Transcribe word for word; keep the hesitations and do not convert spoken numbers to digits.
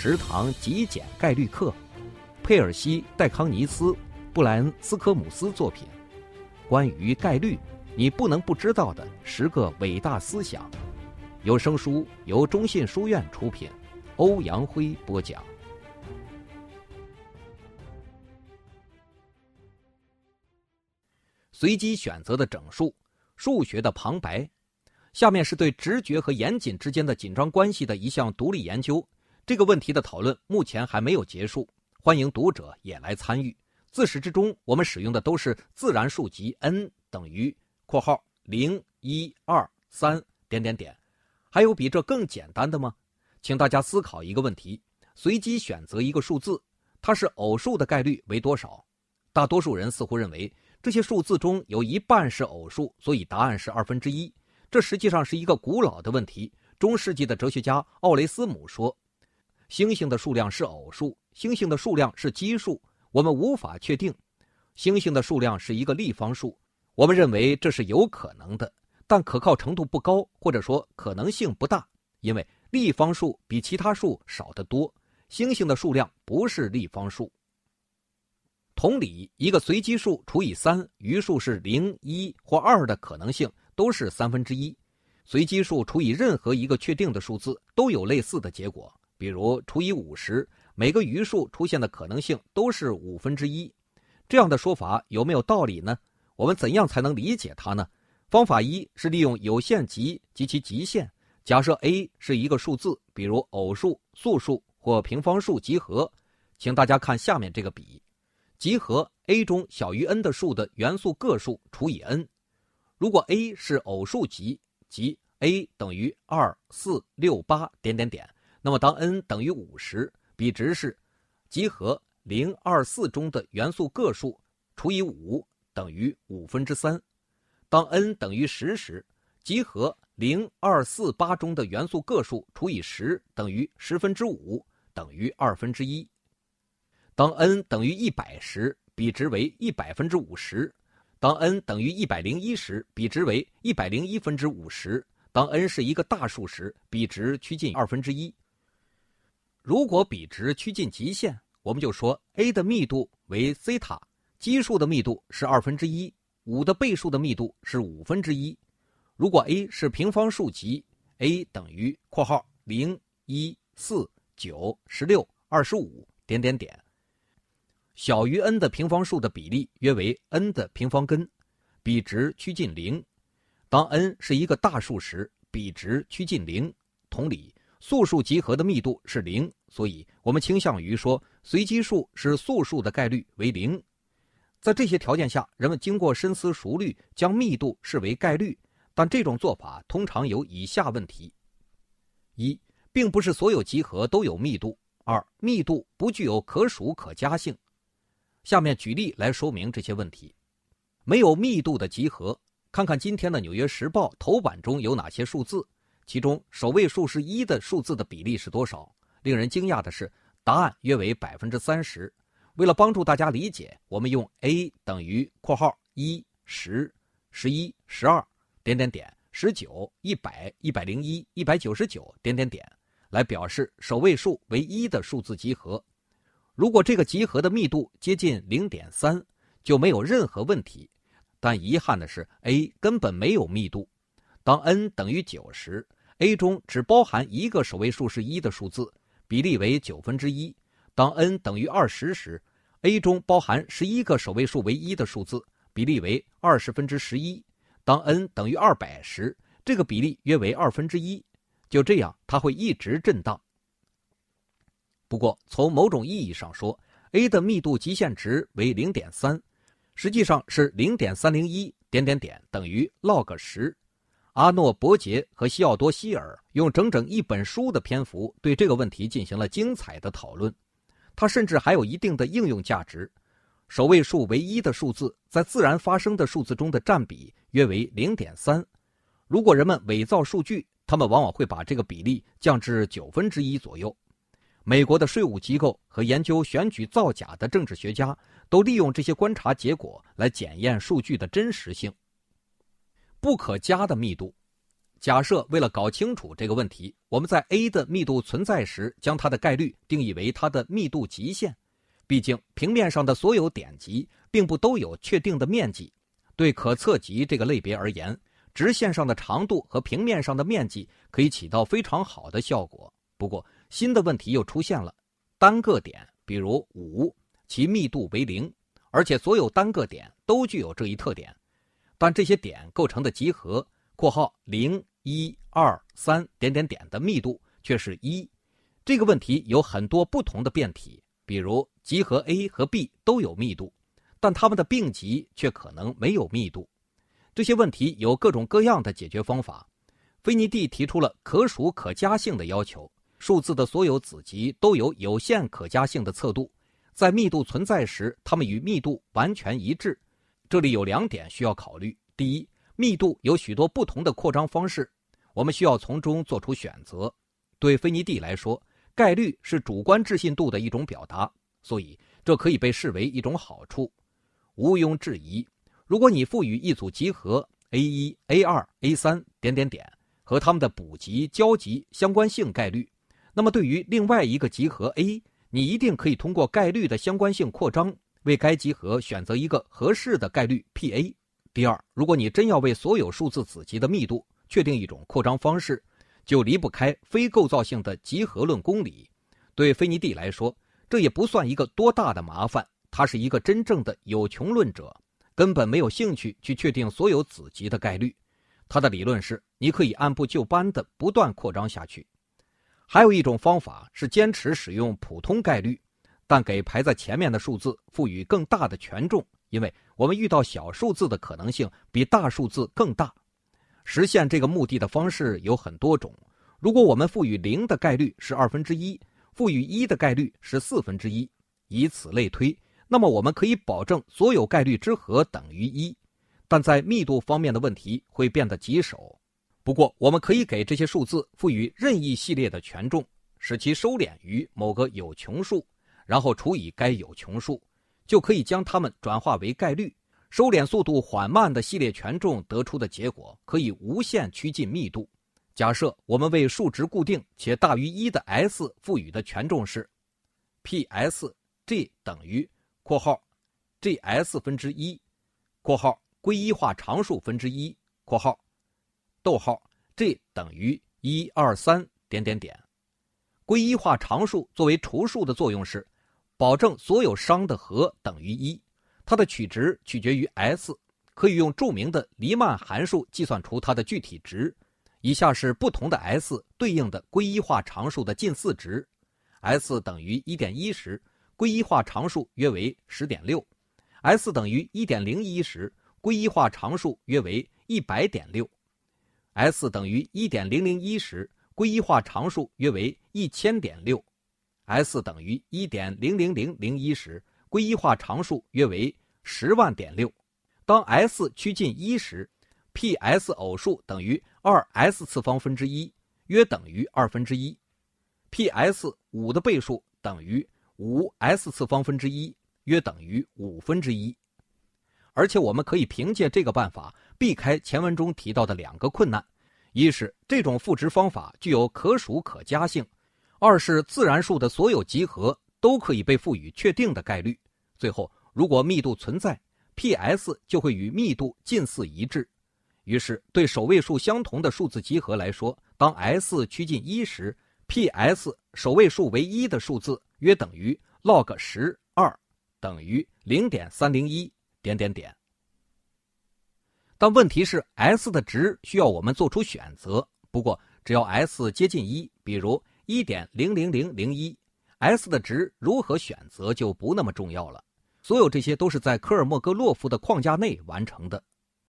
十堂极简概率课，佩尔西·戴康尼斯、布莱恩·斯科姆斯作品，关于概率你不能不知道的十个伟大思想。有声书由中信书院出品，欧阳辉播讲。随机选择的整数，数学的旁白。下面是对直觉和严谨之间的紧张关系的一项独立研究。这个问题的讨论目前还没有结束，欢迎读者也来参与。自始至终，我们使用的都是自然数集 n 等于括号零、一、二、三点点点。还有比这更简单的吗？请大家思考一个问题：随机选择一个数字，它是偶数的概率为多少？大多数人似乎认为这些数字中有一半是偶数，所以答案是二分之一。这实际上是一个古老的问题。中世纪的哲学家奥雷斯姆说，星星的数量是偶数，星星的数量是奇数，我们无法确定星星的数量是一个立方数。我们认为这是有可能的，但可靠程度不高，或者说可能性不大，因为立方数比其他数少得多，星星的数量不是立方数。同理，一个随机数除以三，余数是零、一或二的可能性都是三分之一。随机数除以任何一个确定的数字都有类似的结果，比如除以五十，每个余数出现的可能性都是五分之一。这样的说法有没有道理呢？我们怎样才能理解它呢？方法一是利用有限极及其极限，假设 a 是一个数字，比如偶数、素数或平方数集合。请大家看下面这个比，集合 a 中小于 n 的数的元素个数除以 n。如果 a 是偶数集，即 a 等于二、四、六、八点点点，那么当 n 等于五十，比值是集合零、二、四中的元素个数除以五等于五分之三。当 n 等于十时，集合零、二、四、八中的元素个数除以十等于十分之五等于二分之一。当 n 等于一百时，比值为一百分之五十。当 n 等于一百零一时，比值为一百零一分之五十。当 n 是一个大数时，比值趋近二分之一。如果比值趋近极限，我们就说 a 的密度为西塔，奇数的密度是二分之一，五的倍数的密度是五分之一。如果 a 是平方数集 ，a 等于括号零、一、四、九、十六、二十五点点点。小于 n 的平方数的比例约为 n 的平方根，比值趋近零。当 n 是一个大数时，比值趋近零。同理，素数集合的密度是零，所以我们倾向于说随机数是素数的概率为零。在这些条件下，人们经过深思熟虑将密度视为概率，但这种做法通常有以下问题：一，并不是所有集合都有密度；二，密度不具有可数可加性。下面举例来说明这些问题。没有密度的集合，看看今天的《纽约时报》头版中有哪些数字，其中首位数是一的数字的比例是多少？令人惊讶的是，答案约为百分之三十。为了帮助大家理解，我们用 a 等于括号一、十、十一、十二点点点、十九、一百、一百零一、一百九十九点点点来表示首位数为一的数字集合。如果这个集合的密度接近 零点三， 就没有任何问题。但遗憾的是 a 根本没有密度。当 n 等于九时， a 中只包含一个首位数是一的数字，比例为九分之一。当 n 等于二十时， a 中包含十一个首位数为一的数字，比例为二十分之十一。当 n 等于二百时，这个比例约为二分之一。就这样，它会一直震荡。不过，从某种意义上说 ，a 的密度极限值为 零点三， 实际上是 零点三零一点点点等于 log 十。阿诺·伯杰和西奥多·希尔用整整一本书的篇幅对这个问题进行了精彩的讨论。它甚至还有一定的应用价值。首位数为一的数字在自然发生的数字中的占比约为 零点三。如果人们伪造数据，他们往往会把这个比例降至九分之一左右。美国的税务机构和研究选举造假的政治学家都利用这些观察结果来检验数据的真实性。不可加的密度， 假设为了搞清楚这个问题，我们在 A 的密度存在时，将它的概率定义为它的密度极限。毕竟平面上的所有点集并不都有确定的面积，对可测集这个类别而言，直线上的长度和平面上的面积可以起到非常好的效果。不过新的问题又出现了，单个点比如五，其密度为零，而且所有单个点都具有这一特点，但这些点构成的集合括号零、一、二、三点点点的密度却是一。这个问题有很多不同的变体，比如集合 A 和 B 都有密度，但它们的并集却可能没有密度。这些问题有各种各样的解决方法。菲尼蒂提出了可数可加性的要求，数字的所有子集都有有限可加性的测度，在密度存在时，它们与密度完全一致。这里有两点需要考虑。第一，密度有许多不同的扩张方式，我们需要从中做出选择。对菲尼蒂来说，概率是主观置信度的一种表达，所以这可以被视为一种好处。毋庸置疑，如果你赋予一组集合 A 一、A 二、A 三 点点点和它们的补集、交集相关性概率，那么对于另外一个集合 A， 你一定可以通过概率的相关性扩张，为该集合选择一个合适的概率 P A。 第二，如果你真要为所有数字子集的密度确定一种扩张方式，就离不开非构造性的集合论公理。对菲尼蒂来说，这也不算一个多大的麻烦，他是一个真正的有穷论者，根本没有兴趣去确定所有子集的概率。他的理论是，你可以按部就班地不断扩张下去。还有一种方法是坚持使用普通概率，但给排在前面的数字赋予更大的权重，因为我们遇到小数字的可能性比大数字更大。实现这个目的的方式有很多种。如果我们赋予零的概率是二分之一，赋予一的概率是四分之一，以此类推，那么我们可以保证所有概率之和等于一。但在密度方面的问题会变得棘手。不过我们可以给这些数字赋予任意系列的权重，使其收敛于某个有穷数，然后除以该有穷数，就可以将它们转化为概率。收敛速度缓慢的系列权重得出的结果可以无限趋近密度。假设我们为数值固定且大于一的 S 赋予的权重是 P S G 等于括号 G S 分之一括号归一化常数分之一括号逗号 G 等于一二三点点点。归一化常数作为除数的作用是保证所有商的和等于一，它的取值取决于 S， 可以用著名的黎曼函数计算出它的具体值。以下是不同的 S 对应的归一化常数的近似值。 S 等于 一点一 时，归一化常数约为 十点六。 S 等于 一点零一 时，归一化常数约为 一百点六。 S 等于 一点零零一 时，归一化常数约为 一千点六。 S 等于 一点零零零零一 时，归一化常数约为十万点六。当 S 趋近一时， P S 偶数等于 二 S 次方分之一，约等于二分之一。 P S 五 的倍数等于五 S 次方分之一，约等于五分之一。而且我们可以凭借这个办法避开前文中提到的两个困难：一是这种赋值方法具有可数可加性；二是自然数的所有集合都可以被赋予确定的概率。最后，如果密度存在， P S 就会与密度近似一致。于是对首位数相同的数字集合来说，当 S 趋近一时， P S 首位数为一的数字约等于 log 十二等于 零点三零一点点点。但问题是 S 的值需要我们做出选择，不过只要 S 接近一，比如 一点零零零零一， S 的值如何选择就不那么重要了。所有这些都是在科尔莫格洛夫的框架内完成的。